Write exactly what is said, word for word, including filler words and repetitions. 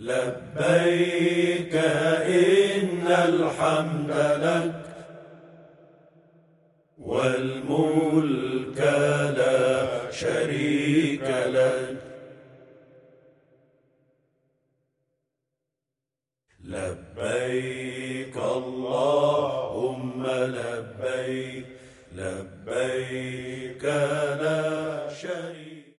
لبيك إن الحمد لك والملك لا شريك لك. لبيك اللهم لبيك، لبيك لا شريك